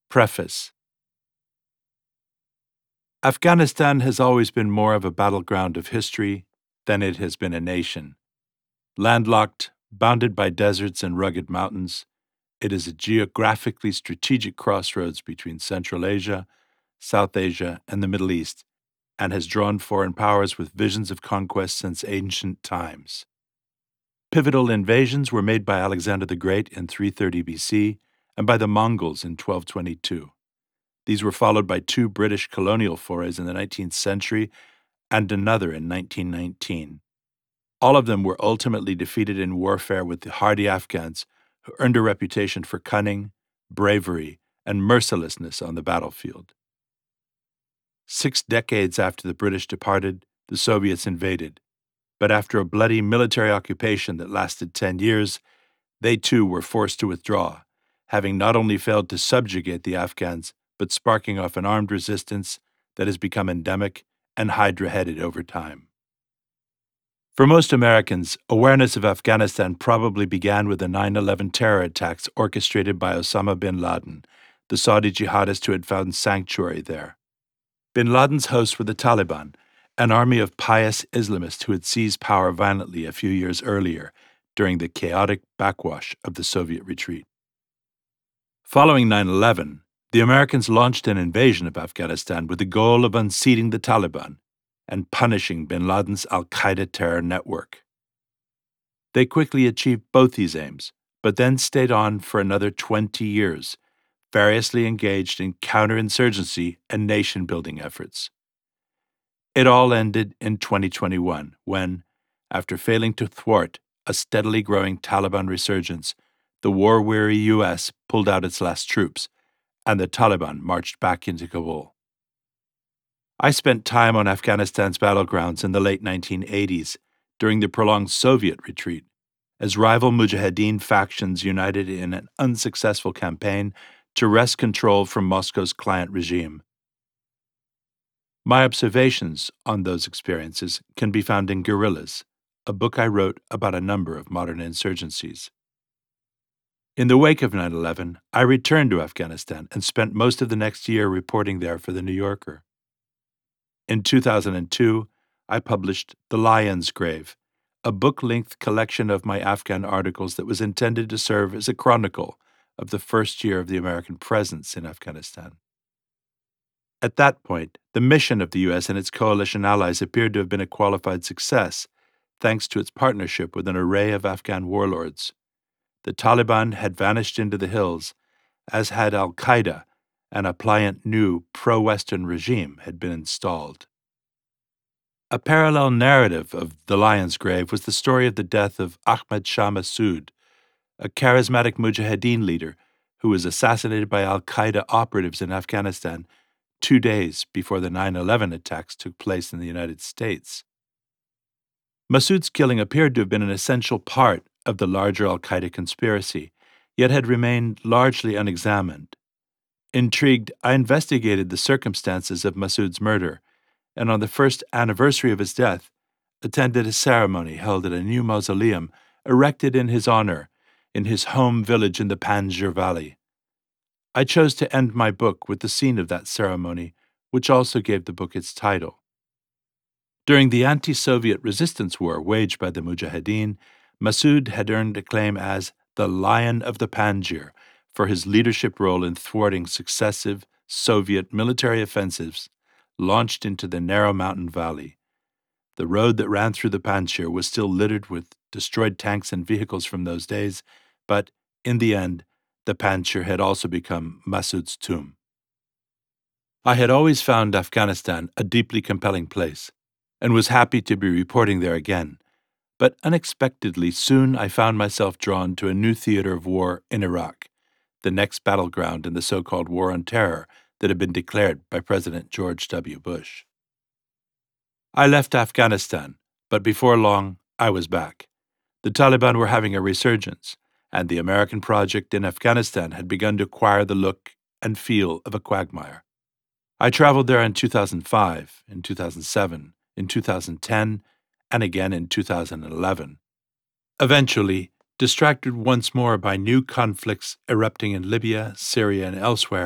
Preface. Afghanistan has always been more of a battleground of history than it has been a nation. Landlocked, bounded by deserts and rugged mountains, it is a geographically strategic crossroads between Central Asia, South Asia, and the Middle East, and has drawn foreign powers with visions of conquest since ancient times. Pivotal invasions were made by Alexander the Great in 330 BC and by the Mongols in 1222. These were followed by two British colonial forays in the 19th century and another in 1919. All of them were ultimately defeated in warfare with the hardy Afghans, who earned a reputation for cunning, bravery, and mercilessness on the battlefield. 6 decades after the British departed, the Soviets invaded. But after a bloody military occupation that lasted 10 years, they too were forced to withdraw, having not only failed to subjugate the Afghans, but sparking off an armed resistance that has become endemic and hydra-headed over time. For most Americans, awareness of Afghanistan probably began with the 9/11 terror attacks orchestrated by Osama bin Laden, the Saudi jihadist who had found sanctuary there. Bin Laden's hosts were the Taliban, an army of pious Islamists who had seized power violently a few years earlier during the chaotic backwash of the Soviet retreat. Following 9/11, the Americans launched an invasion of Afghanistan with the goal of unseating the Taliban and punishing bin Laden's al-Qaeda terror network. They quickly achieved both these aims, but then stayed on for another 20 years, variously engaged in counterinsurgency and nation-building efforts. It all ended in 2021 when, after failing to thwart a steadily growing Taliban resurgence, the war-weary U.S. pulled out its last troops, and the Taliban marched back into Kabul. I spent time on Afghanistan's battlegrounds in the late 1980s during the prolonged Soviet retreat, as rival Mujahideen factions united in an unsuccessful campaign to wrest control from Moscow's client regime. My observations on those experiences can be found in Guerrillas, a book I wrote about a number of modern insurgencies. In the wake of 9/11, I returned to Afghanistan and spent most of the next year reporting there for The New Yorker. In 2002, I published The Lion's Grave, a book-length collection of my Afghan articles that was intended to serve as a chronicle of the first year of the American presence in Afghanistan. At that point, the mission of the U.S. and its coalition allies appeared to have been a qualified success, thanks to its partnership with an array of Afghan warlords. The Taliban had vanished into the hills, as had al-Qaeda, and a pliant new pro-Western regime had been installed. A parallel narrative of The Lion's Grave was the story of the death of Ahmad Shah Massoud, a charismatic Mujahideen leader who was assassinated by al-Qaeda operatives in Afghanistan 2 days before the 9/11 attacks took place in the United States. Massoud's killing appeared to have been an essential part of the larger al-Qaeda conspiracy, yet had remained largely unexamined. Intrigued, I investigated the circumstances of Massoud's murder, and on the first anniversary of his death, attended a ceremony held at a new mausoleum erected in his honor in his home village in the Panjshir Valley. I chose to end my book with the scene of that ceremony, which also gave the book its title. During the anti-Soviet resistance war waged by the Mujahideen, Massoud had earned acclaim as the Lion of the Panjshir for his leadership role in thwarting successive Soviet military offensives launched into the narrow mountain valley. The road that ran through the Panjshir was still littered with destroyed tanks and vehicles from those days, but in the end, the Panjshir had also become Massoud's tomb. I had always found Afghanistan a deeply compelling place, and was happy to be reporting there again, but unexpectedly soon I found myself drawn to a new theater of war in Iraq, the next battleground in the so-called War on Terror that had been declared by President George W. Bush. I left Afghanistan, but before long, I was back. The Taliban were having a resurgence, and the American project in Afghanistan had begun to acquire the look and feel of a quagmire. I traveled there in 2005, in 2007, in 2010, and again in 2011. Eventually, distracted once more by new conflicts erupting in Libya, Syria, and elsewhere,